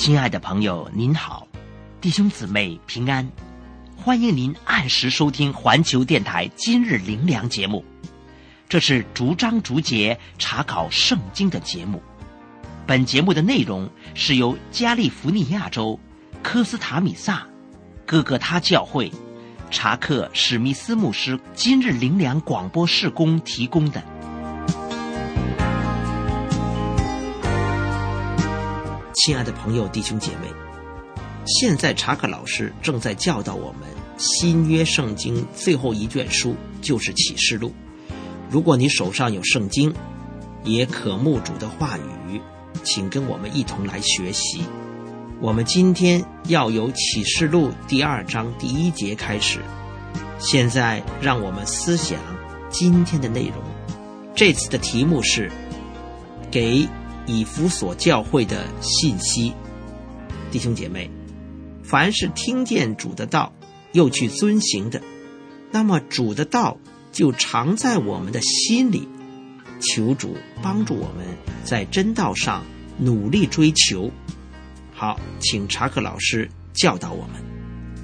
亲爱的朋友您好，弟兄姊妹平安，欢迎您按时收听环球电台今日灵粮节目。这是逐章逐节查考圣经的节目。本节目的内容是由加利福尼亚州科斯塔米萨哥哥他教会查克史密斯牧师今日灵粮广播事工提供的。亲爱的朋友弟兄姐妹，现在查克老师正在教导我们新约圣经最后一卷书，就是启示录。如果你手上有圣经，也渴慕主的话语，请跟我们一同来学习。我们今天要由启示录第2章第1节开始。现在让我们思想今天的内容。这次的题目是给以弗所教会的信息。弟兄姐妹，凡是听见主的道又去遵行的，那么主的道就常在我们的心里。求主帮助我们在真道上努力追求。好，请查克老师教导我们。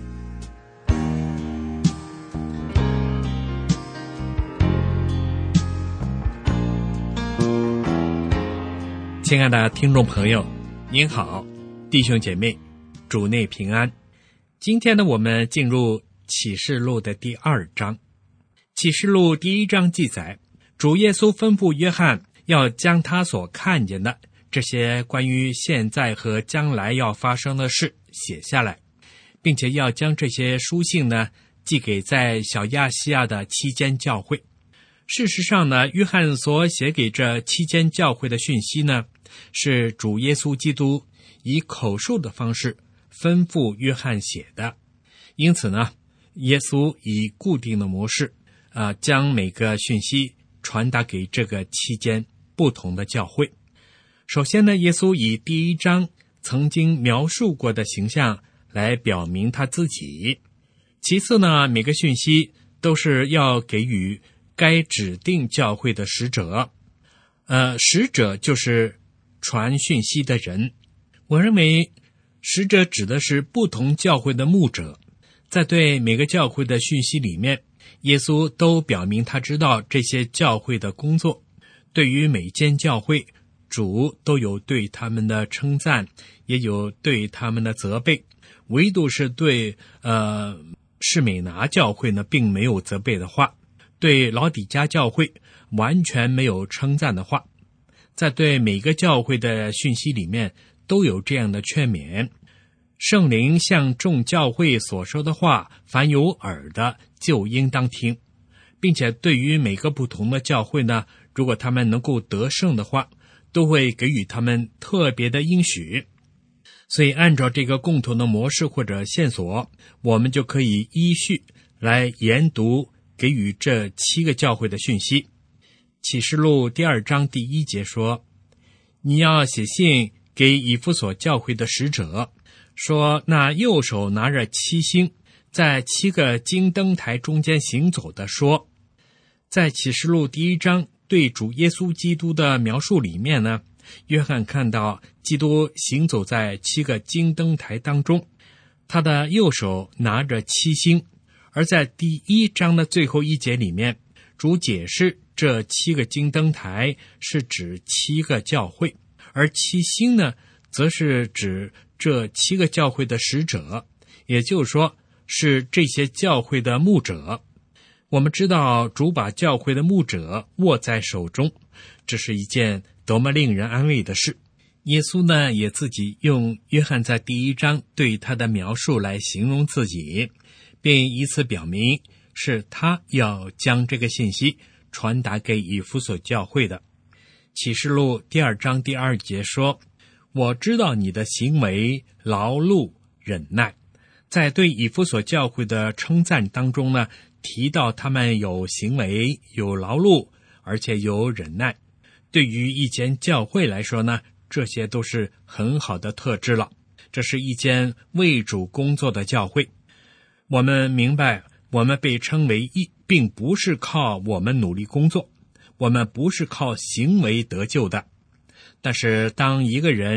亲爱的听众朋友，您好，弟兄姐妹，主内平安。今天呢，我们进入启示录的第2章。启示录第1章记载，主耶稣吩咐约翰要将他所看见的这些关于现在和将来要发生的事写下来，并且要将这些书信呢寄给在小亚细亚的7间教会。事实上呢，约翰所写给这7间教会的讯息呢，是主耶稣基督以口述的方式吩咐约翰写的。因此呢，耶稣以固定的模式将每个讯息传达给这个7间不同的教会。首先呢，耶稣以第1章曾经描述过的形象来表明他自己。其次呢，每个讯息都是要给予该指定教会的使者。使者就是传讯息的人。我认为使者指的是不同教会的牧者。在对每个教会的讯息里面，耶稣都表明他知道这些教会的工作。对于每间教会，主都有对他们的称赞，也有对他们的责备。唯独是对士美拿教会呢，并没有责备的话。对老底嘉教会完全没有称赞的话。在对每个教会的讯息里面都有这样的劝勉：圣灵向众教会所说的话，凡有耳的就应当听。并且对于每个不同的教会呢，如果他们能够得胜的话，都会给予他们特别的应许。所以按照这个共同的模式或者线索，我们就可以依序来研读给予这7个教会的讯息。启示录第2章第1节说，你要写信给以弗所教会的使者，说那右手拿着7星，在7个金灯台中间行走的说。在启示录第1章对主耶稣基督的描述里面呢，约翰看到基督行走在7个金灯台当中，他的右手拿着7星。而在第1章的最后1节里面，主解释这7个金灯台是指7个教会，而7星呢，则是指这7个教会的使者，也就是说是这些教会的牧者。我们知道主把教会的牧者握在手中，这是一件多么令人安慰的事。耶稣呢，也自己用约翰在第1章对他的描述来形容自己，并以此表明是他要将这个信息传达给以弗所教会的。启示录第2章第2节说，我知道你的行为劳碌忍耐。在对以弗所教会的称赞当中呢，提到他们有行为，有劳碌，而且有忍耐。对于一间教会来说呢，这些都是很好的特质了。这是一间为主工作的教会。我们明白，我们被称为义，并不是靠我们努力工作，我们不是靠行为得救的。但是当一个人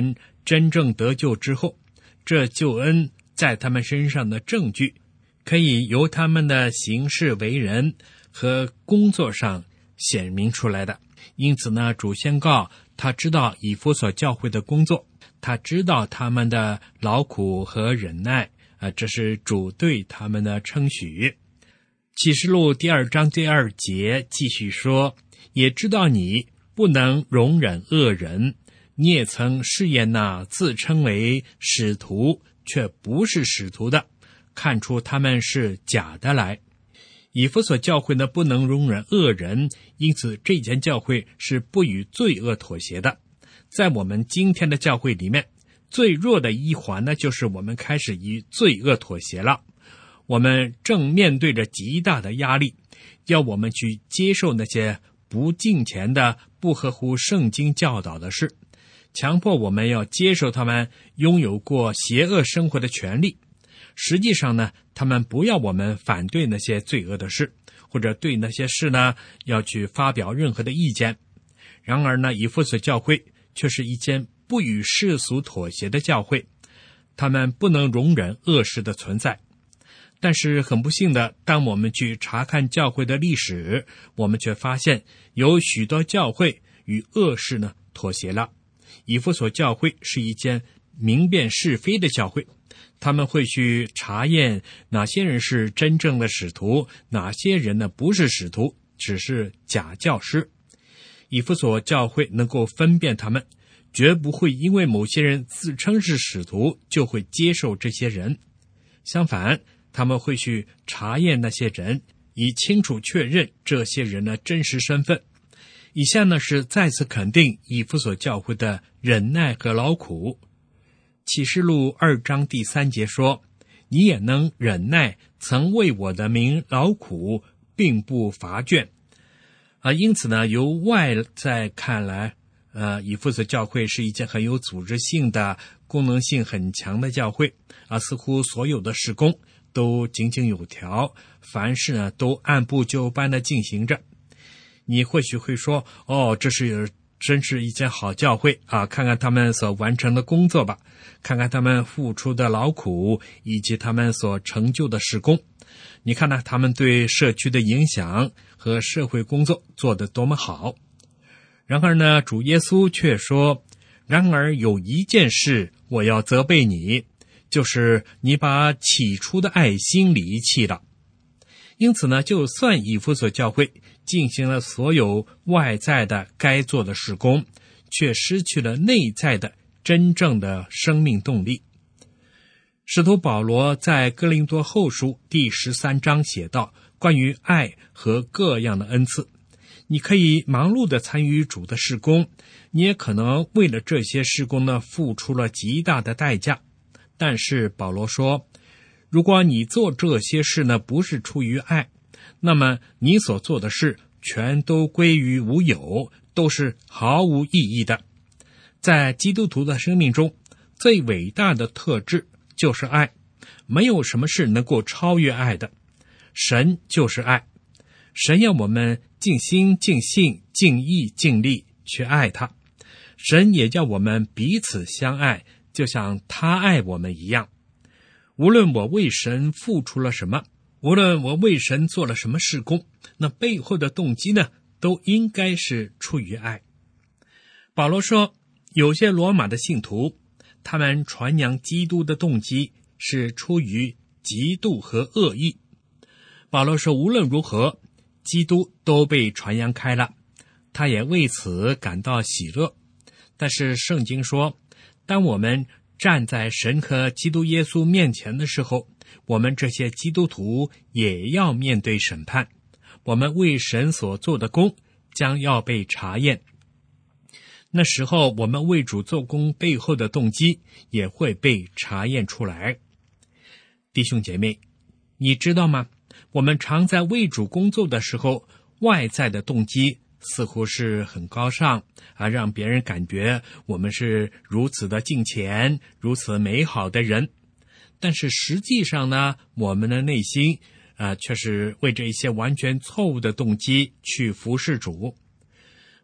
真正得救之后，这救恩在他们身上的证据可以由他们的行事为人和工作上显明出来的。因此呢，主宣告他知道以弗所教会的工作，他知道他们的劳苦和忍耐，这是主对他们的称许。启示录第2章第2节继续说，也知道你不能容忍恶人，你也曾试验那自称为使徒却不是使徒的，看出他们是假的来。以弗所教会呢，不能容忍恶人，因此这间教会是不与罪恶妥协的。在我们今天的教会里面，最弱的一环呢，就是我们开始与罪恶妥协了。我们正面对着极大的压力，要我们去接受那些不敬虔的、不合乎圣经教导的事，强迫我们要接受他们拥有过邪恶生活的权利。实际上呢，他们不要我们反对那些罪恶的事，或者对那些事呢要去发表任何的意见。然而呢，以弗所教会却是一间不与世俗妥协的教会，他们不能容忍恶事的存在。但是很不幸的，当我们去查看教会的历史，我们却发现有许多教会与恶事呢妥协了。以弗所教会是一间明辨是非的教会，他们会去查验哪些人是真正的使徒，哪些人呢不是使徒，只是假教师。以弗所教会能够分辨他们，绝不会因为某些人自称是使徒就会接受这些人。相反，他们会去查验那些人，以清楚确认这些人的真实身份。以下呢是再次肯定以弗所教会的忍耐和劳苦。启示录2章第3节说，你也能忍耐，曾为我的名劳苦，并不乏倦。因此呢，由外在看来，以弗所教会是一件很有组织性的、功能性很强的教会，似乎所有的事工都井井有条，凡事呢都按部就班的进行着。你或许会说，这是真是一间好教会啊！看看他们所完成的工作吧，看看他们付出的劳苦，以及他们所成就的事工。你看他们对社区的影响和社会工作做得多么好。然而呢，主耶稣却说，然而有一件事我要责备你，就是你把起初的爱心离弃了。因此呢，就算以弗所教会进行了所有外在的该做的事工，却失去了内在的真正的生命动力。使徒保罗在哥林多后书第13章写道，关于爱和各样的恩赐，你可以忙碌地参与主的事工，你也可能为了这些事工呢付出了极大的代价。但是保罗说，如果你做这些事呢不是出于爱，那么你所做的事全都归于无有，都是毫无意义的。在基督徒的生命中，最伟大的特质就是爱，没有什么事能够超越爱的。神就是爱，神要我们尽心尽性尽意尽力去爱他，神也叫我们彼此相爱，就像他爱我们一样。无论我为神付出了什么，无论我为神做了什么事工，那背后的动机呢，都应该是出于爱。保罗说，有些罗马的信徒，他们传扬基督的动机是出于嫉妒和恶意。保罗说，无论如何，基督都被传扬开了，他也为此感到喜乐。但是圣经说，当我们站在神和基督耶稣面前的时候，我们这些基督徒也要面对审判，我们为神所做的工将要被查验。那时候我们为主做工背后的动机也会被查验出来。弟兄姐妹，你知道吗？我们常在为主工作的时候，外在的动机似乎是很高尚让别人感觉我们是如此的敬虔，如此美好的人。但是实际上呢，我们的内心却是为着一些完全错误的动机去服侍主。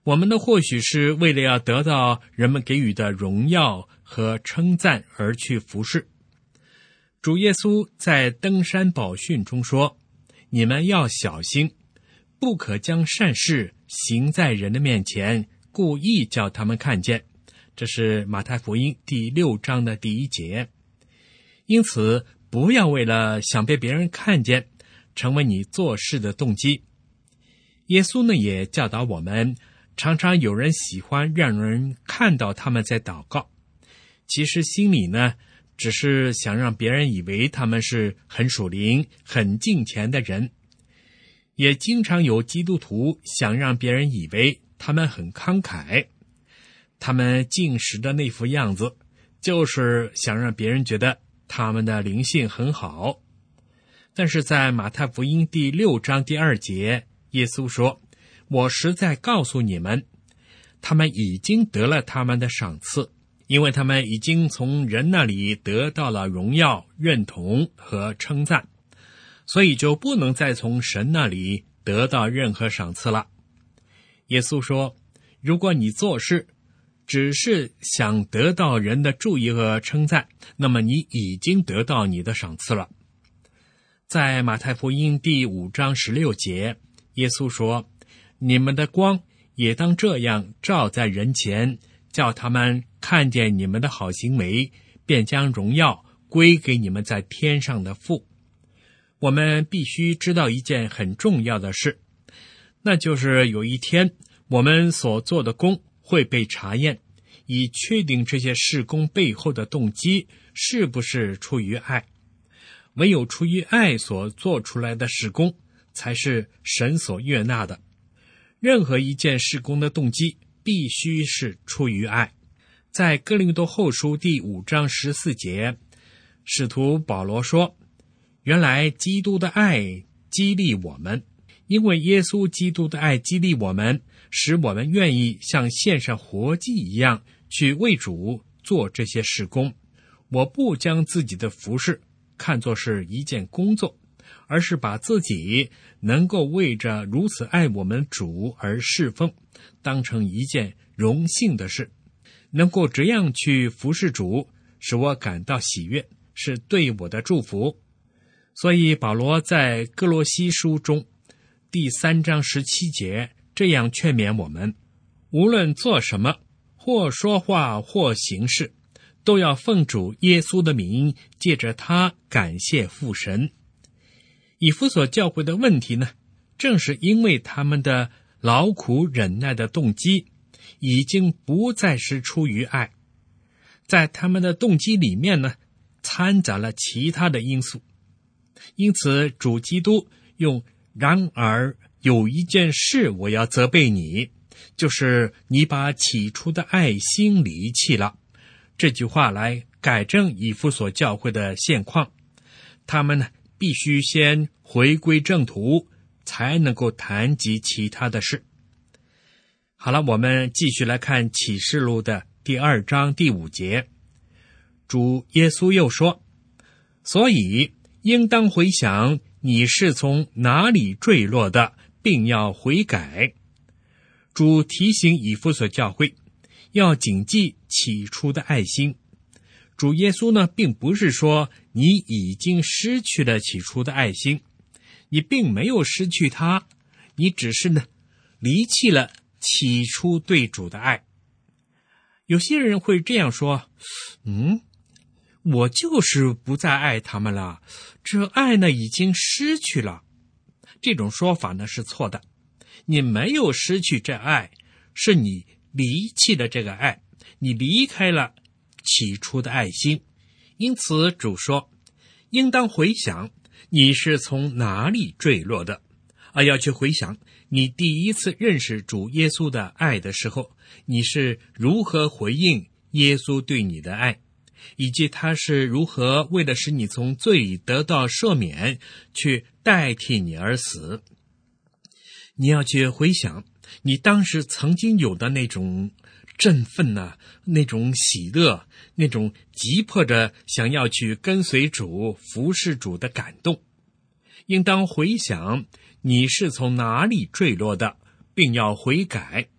我们的或许是为了要得到人们给予的荣耀和称赞而去服侍。主耶稣在登山宝训中说，你们要小心，不可将善事行在人的面前，故意叫他们看见。这是马太福音第6章的第1节。因此不要为了想被别人看见成为你做事的动机。耶稣呢也教导我们，常常有人喜欢让人看到他们在祷告，其实心里呢只是想让别人以为他们是很属灵很敬虔的人。也经常有基督徒想让别人以为他们很慷慨，他们进食的那副样子就是想让别人觉得他们的灵性很好。但是在马太福音第6章第2节，耶稣说，我实在告诉你们，他们已经得了他们的赏赐，因为他们已经从人那里得到了荣耀、认同和称赞，所以就不能再从神那里得到任何赏赐了。耶稣说，如果你做事只是想得到人的注意和称赞，那么你已经得到你的赏赐了。在马太福音第5章16节，耶稣说，你们的光也当这样照在人前，叫他们看见你们的好行为，便将荣耀归给你们在天上的父。我们必须知道一件很重要的事，那就是有一天我们所做的工会被查验，以确定这些事工背后的动机是不是出于爱。唯有出于爱所做出来的事工才是神所悦纳的。任何一件事工的动机必须是出于爱。在哥林多后书第5章14节，使徒保罗说，原来基督的爱激励我们，因为耶稣基督的爱激励我们，使我们愿意像献上活祭一样去为主做这些事工。我不将自己的服事看作是一件工作，而是把自己能够为着如此爱我们主而侍奉当成一件荣幸的事。能够这样去服侍主，使我感到喜悦，是对我的祝福。所以保罗在哥罗西书中第3章17节这样劝勉我们，无论做什么，或说话或行事，都要奉主耶稣的名，借着他感谢父神。以弗所教会的问题呢，正是因为他们的劳苦忍耐的动机已经不再是出于爱，在他们的动机里面呢，掺杂了其他的因素。因此主基督用然而有一件事我要责备你，就是你把起初的爱心离弃了，这句话来改正以弗所教会的现况。他们呢，必须先回归正途，才能够谈及其他的事。好了，我们继续来看启示录的第2章第5节。主耶稣又说，所以应当回想你是从哪里坠落的，并要悔改。主提醒以弗所教会要谨记起初的爱心。主耶稣呢，并不是说你已经失去了起初的爱心，你并没有失去它，你只是呢离弃了起初对主的爱。有些人会这样说，我就是不再爱他们了，这爱呢已经失去了。这种说法呢是错的，你没有失去这爱，是你离弃了这个爱，你离开了起初的爱心。因此主说，应当回想你是从哪里坠落的，要去回想你第一次认识主耶稣的爱的时候，你是如何回应耶稣对你的爱，以及他是如何为了使你从罪里得到赦免，去代替你而死。你要去回想你当时曾经有的那种振奋那种喜乐，那种急迫着想要去跟随主服侍主的感动。应当回想你是从哪里坠落的，并要悔改，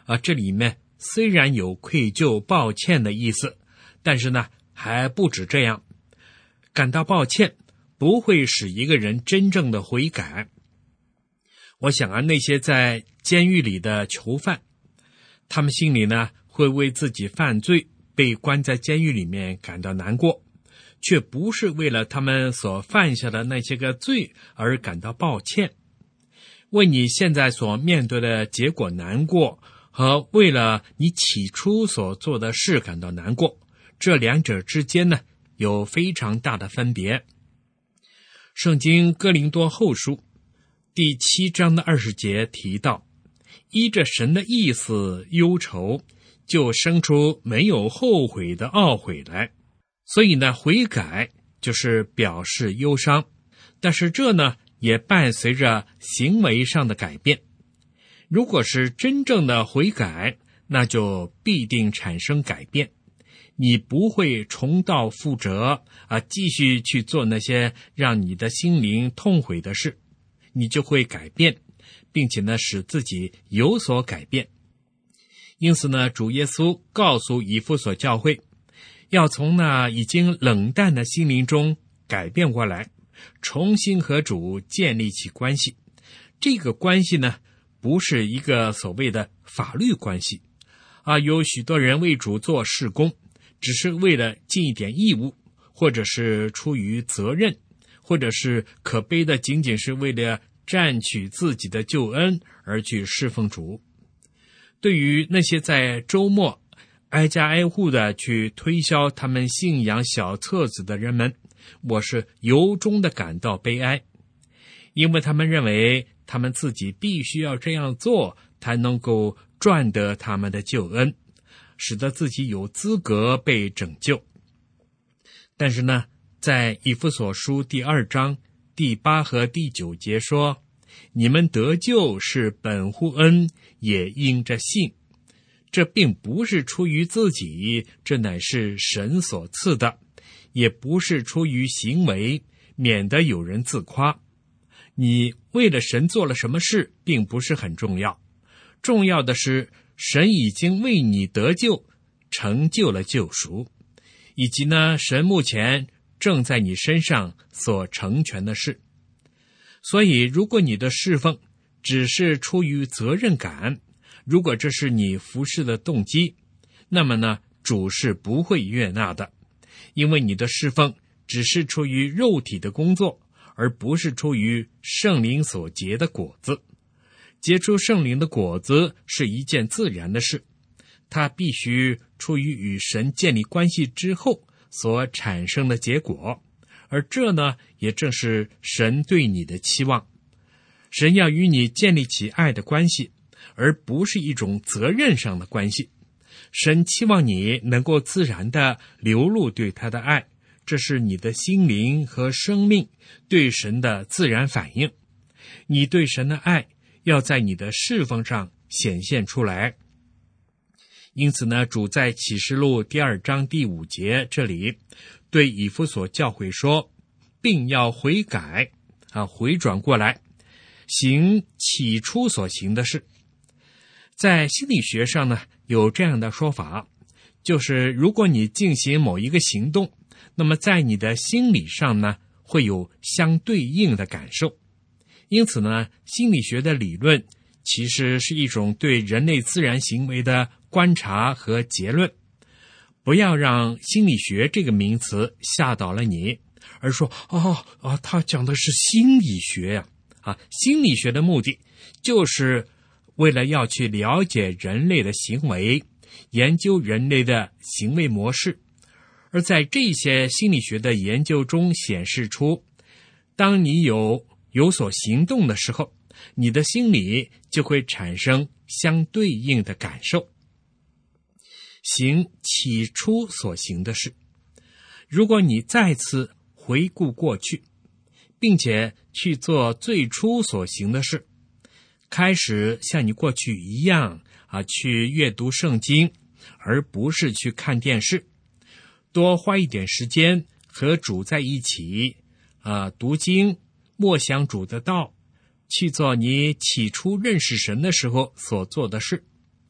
这里面虽然有愧疚抱歉的意思，但是呢还不止这样。感到抱歉不会使一个人真正的悔改。我想那些在监狱里的囚犯，他们心里呢会为自己犯罪被关在监狱里面感到难过，却不是为了他们所犯下的那些个罪而感到抱歉。为你现在所面对的结果难过，和为了你起初所做的事感到难过，这两者之间呢有非常大的分别。圣经哥林多后书第7章的20节提到，依着神的意思忧愁，就生出没有后悔的懊悔来。所以呢，悔改就是表示忧伤，但是这呢也伴随着行为上的改变。如果是真正的悔改，那就必定产生改变。你不会重蹈覆辙继续去做那些让你的心灵痛悔的事，你就会改变，并且呢使自己有所改变。因此呢，主耶稣告诉以弗所教会，要从那已经冷淡的心灵中改变过来，重新和主建立起关系。这个关系呢不是一个所谓的法律关系有许多人为主做事工，只是为了尽一点义务，或者是出于责任，或者是可悲的仅仅是为了占取自己的救恩而去侍奉主。对于那些在周末挨家挨户的去推销他们信仰小册子的人们，我是由衷的感到悲哀，因为他们认为他们自己必须要这样做才能够赚得他们的救恩，使得自己有资格被拯救。但是呢，在以弗所书第2章第8和第9节说，你们得救是本乎恩，也因着信。这并不是出于自己，这乃是神所赐的，也不是出于行为，免得有人自夸。你为了神做了什么事并不是很重要，重要的是神已经为你得救，成就了救赎，以及呢神目前正在你身上所成全的事。所以如果你的侍奉只是出于责任感，如果这是你服侍的动机，那么呢主是不会悦纳的，因为你的侍奉只是出于肉体的工作，而不是出于圣灵所结的果子。结出圣灵的果子是一件自然的事，它必须出于与神建立关系之后所产生的结果，而这呢也正是神对你的期望。神要与你建立起爱的关系，而不是一种责任上的关系。神期望你能够自然地流露对他的爱，这是你的心灵和生命对神的自然反应。你对神的爱要在你的侍奉上显现出来。因此呢，主在启示录第2章第5节这里对以弗所教会说，并要悔改回转过来，行起初所行的事。在心理学上呢，有这样的说法，就是如果你进行某一个行动，那么在你的心理上呢，会有相对应的感受。因此呢，心理学的理论其实是一种对人类自然行为的观察和结论。不要让心理学这个名词吓倒了你，而说他讲的是心理学呀。心理学的目的就是为了要去了解人类的行为，研究人类的行为模式。而在这些心理学的研究中显示出，当你有所行动的时候，你的心里就会产生相对应的感受。行起初所行的事。如果你再次回顾过去，并且去做最初所行的事，开始像你过去一样去阅读圣经，而不是去看电视，多花一点时间和主在一起读经，默想主的道，去做你起初认识神的时候所做的事。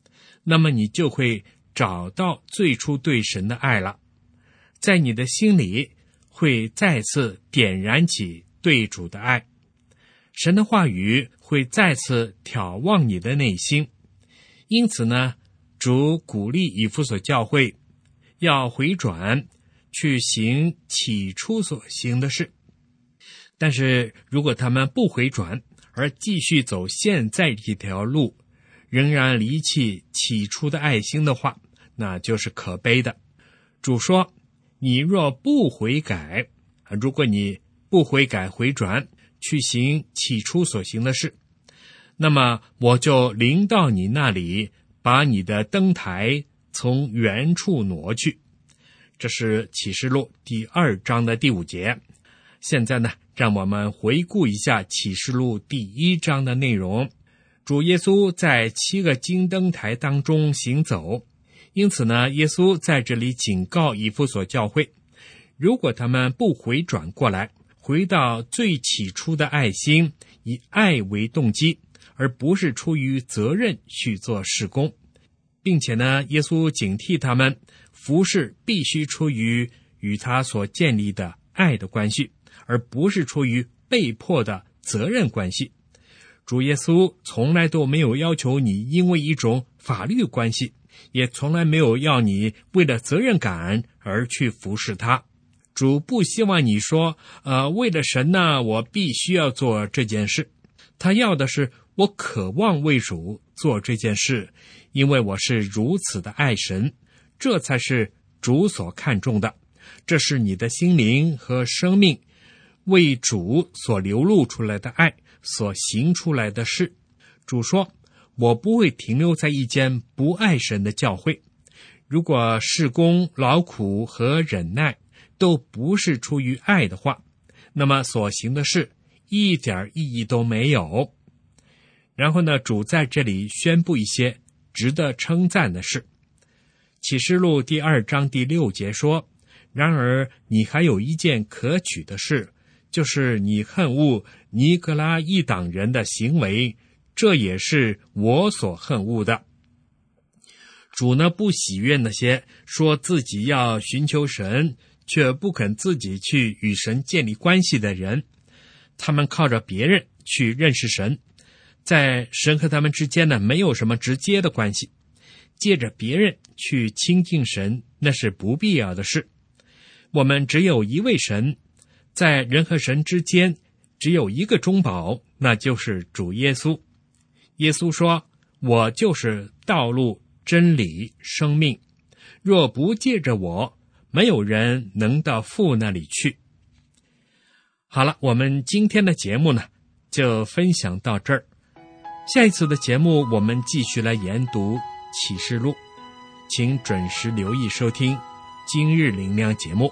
那么你就会找到最初对神的爱了，在你的心里会再次点燃起对主的爱，神的话语会再次眺望你的内心。因此呢，主鼓励以弗所教会要回转，去行起初所行的事。但是如果他们不回转，而继续走现在这条路，仍然离弃起初的爱心的话，那就是可悲的。主说，你若不悔改，如果你不悔改回转，去行起初所行的事，那么我就临到你那里，把你的灯台从原处挪去。这是启示录第2章的第5节。现在呢，让我们回顾一下启示录第1章的内容。主耶稣在7个金灯台当中行走，因此呢，耶稣在这里警告以弗所教会，如果他们不回转过来，回到最起初的爱心，以爱为动机，而不是出于责任去做事工，并且呢，耶稣警惕他们，服事必须出于与他所建立的爱的关系，而不是出于被迫的责任关系。主耶稣从来都没有要求你因为一种法律关系，也从来没有要你为了责任感而去服侍他。主不希望你说为了神呢，我必须要做这件事。他要的是我渴望为主做这件事，因为我是如此的爱神，这才是主所看重的。这是你的心灵和生命为主所流露出来的爱所行出来的事。主说，我不会停留在一间不爱神的教会。如果事工劳苦和忍耐都不是出于爱的话，那么所行的事一点意义都没有。然后呢，主在这里宣布一些值得称赞的事。启示录第2章第6节说，然而你还有一件可取的事，就是你恨恶尼格拉一党人的行为，这也是我所恨恶的。主呢，不喜悦那些说自己要寻求神，却不肯自己去与神建立关系的人。他们靠着别人去认识神，在神和他们之间呢，没有什么直接的关系。借着别人去亲近神，那是不必要的事。我们只有一位神，在人和神之间只有一个中保，那就是主耶稣。耶稣说，我就是道路、真理、生命，若不借着我，没有人能到父那里去。好了，我们今天的节目呢，就分享到这儿。下一次的节目，我们继续来研读启示录，请准时留意收听今日灵粮节目。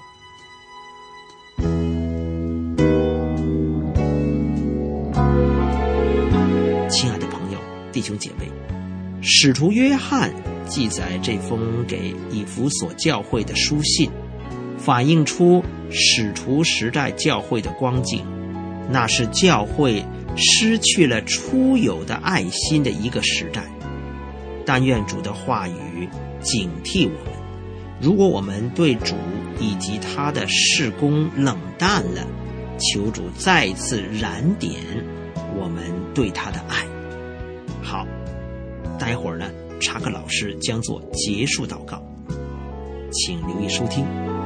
亲爱的朋友、弟兄姐妹，使徒约翰记载这封给以弗所教会的书信，反映出使徒时代教会的光景，那是教会失去了初有的爱心的一个时代。但愿主的话语警惕我们，如果我们对主以及他的事工冷淡了，求主再次燃点我们对他的爱。好，待会儿呢，查克老师将做结束祷告，请留意收听。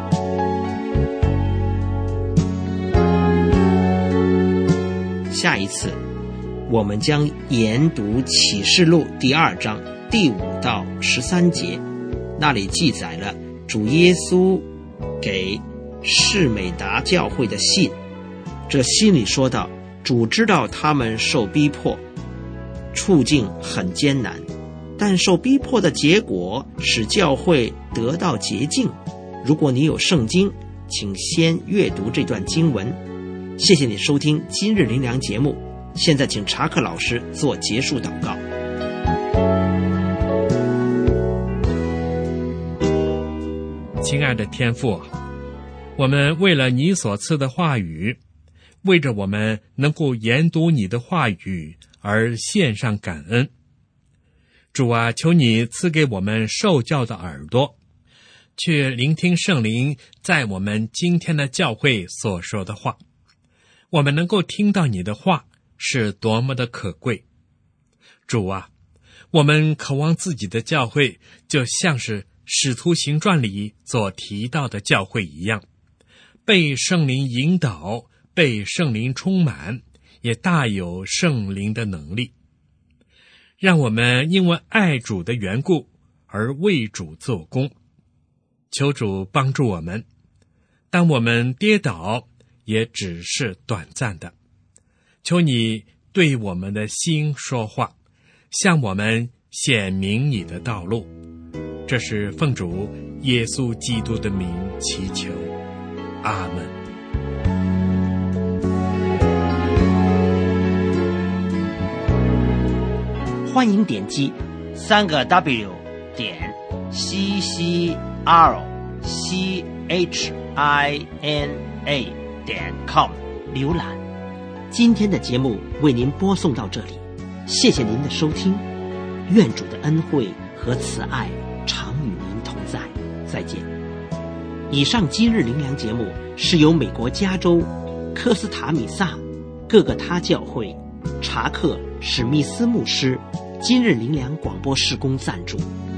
下一次我们将研读启示录第2章第5到13节，那里记载了主耶稣给士美达教会的信。这信里说到，主知道他们受逼迫，处境很艰难，但受逼迫的结果使教会得到洁净。如果你有圣经，请先阅读这段经文。谢谢你收听今日灵粮节目，现在请查克老师做结束祷告。 亲爱的天父，我们为了你所赐的话语，为着我们能够研读你的话语而献上感恩。 主啊，求你赐给我们受教的耳朵，去聆听圣灵在我们今天的教会所说的话。我们能够听到你的话是多么的可贵。主啊，我们渴望自己的教会就像是使徒行传里所提到的教会一样，被圣灵引导，被圣灵充满，也大有圣灵的能力。让我们因为爱主的缘故而为主做工。求主帮助我们，当我们跌倒也只是短暂的。求你对我们的心说话，向我们显明你的道路。这是奉主耶稣基督的名祈求，阿们。 欢迎点击3W CCROCHINA.com 浏览。今天的节目为您播送到这里，谢谢您的收听，愿主的恩惠和慈爱常与您同在，再见。以上今日灵粮节目是由美国加州科斯塔米萨各个他教会查克史密斯牧师今日灵粮广播事工赞助。